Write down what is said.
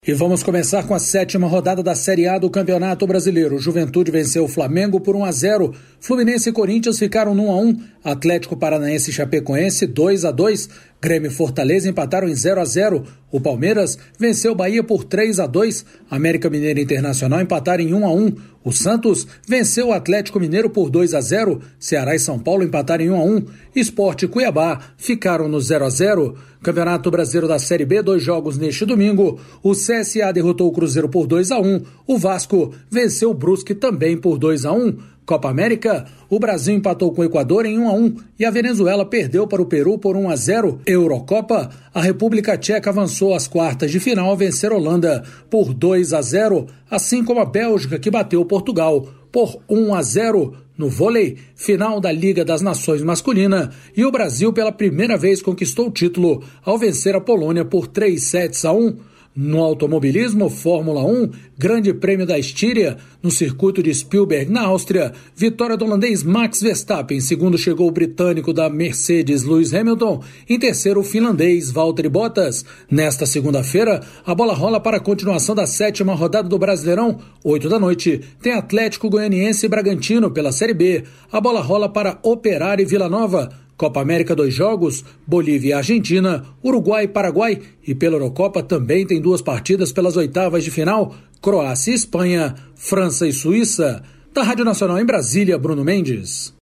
E vamos começar com a 7ª rodada da Série A do Campeonato Brasileiro. Juventude venceu o Flamengo por 1-0. Fluminense e Corinthians ficaram no 1-1. Atlético Paranaense e Chapecoense 2-2. Grêmio e Fortaleza empataram em 0-0. O Palmeiras venceu o Bahia por 3-2. América Mineiro e Internacional empataram em 1-1. O Santos venceu o Atlético Mineiro por 2-0. Ceará e São Paulo empataram em 1-1. Sport e Cuiabá ficaram no 0-0. Campeonato Brasileiro da Série B, 2 jogos neste domingo. O CSA derrotou o Cruzeiro por 2-1. O Vasco venceu o Brusque também por 2-1. Copa América, o Brasil empatou com o Equador em 1-1 e a Venezuela perdeu para o Peru por 1-0. Eurocopa, a República Tcheca avançou às quartas de final ao vencer a Holanda por 2-0, assim como a Bélgica, que bateu Portugal por 1-0. No vôlei, final da Liga das Nações masculina, e o Brasil pela primeira vez conquistou o título ao vencer a Polônia por 3-1. No automobilismo, Fórmula 1, Grande Prêmio da Estíria, no circuito de Spielberg, na Áustria, vitória do holandês Max Verstappen. Em segundo chegou o britânico da Mercedes, Lewis Hamilton. Em terceiro, o finlandês Valtteri Bottas. Nesta segunda-feira, a bola rola para a continuação da 7ª rodada do Brasileirão. 8 da noite, tem Atlético Goianiense e Bragantino pela Série B. A bola rola para Operário e Vila Nova. Copa América, 2 jogos, Bolívia e Argentina, Uruguai e Paraguai, e pela Eurocopa também tem 2 partidas pelas oitavas de final, Croácia e Espanha, França e Suíça. Da Rádio Nacional em Brasília, Bruno Mendes.